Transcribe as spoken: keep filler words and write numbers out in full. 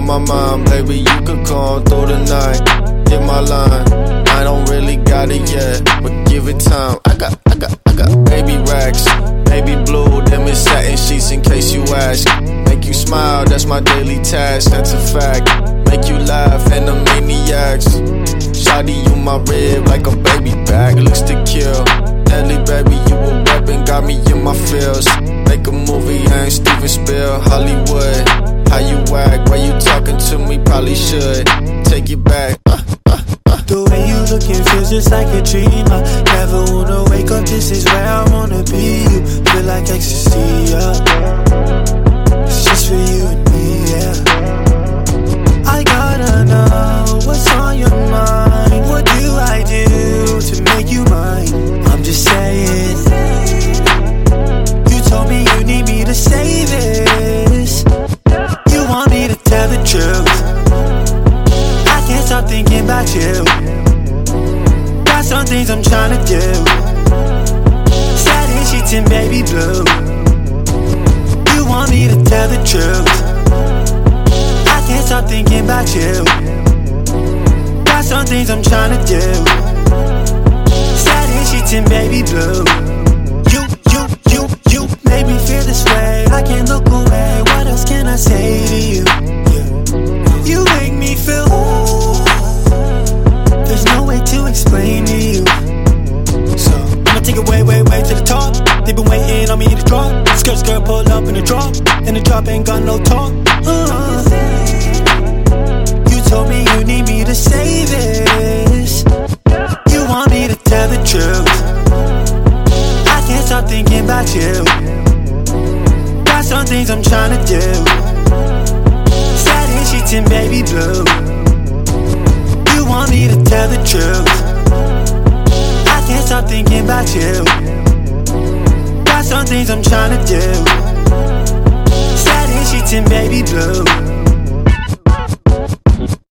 on my mind, baby, you could call through the night. Hit my line, I don't really got it yet, but give it time. I got, I got, I got baby racks, baby blue, them is satin sheets in case you ask. Make you smile, that's my daily task, that's a fact. Make you laugh, and the maniacs. Shawty, you my rib like a baby back, looks to kill. Ellie, baby, you a weapon, got me in my feels. Make a movie, I ain't Steven Spiel, Hollywood. How you act, why you talking to me, probably should take it back. uh, uh, uh. The way you looking feels just like a dream. I never wanna wake up, this is where I wanna be. You feel like ecstasy, yeah. It's just for you and me, yeah. I gotta know what's on your mind. What do I do to make you mine? I'm just saying. You told me you need me to say this. You want me to tell the truth. I can't stop thinking about you. Got some things I'm tryna do. Satin sheets and baby blue. You want me to tell the truth. I can't stop thinking about you. Got some things I'm tryna do. Satin sheets and baby blue. You, you, you, you made me feel this way. I can't look away. What else can I say to you? You make me feel. There's no way to explain to you. So I'ma take it way, way, way to the top. They've been waiting on me to drop. Skirt, skirt, pull up in the drop. And the drop ain't got no talk. uh. You told me you need me to say this. You want me to tell the truth. I can't stop thinking about you. Got some things I'm tryna do. Satin sheets and baby blue. You want me to tell the truth. I can't stop thinking about you. Got some things I'm tryna do. Satin sheets and baby blue.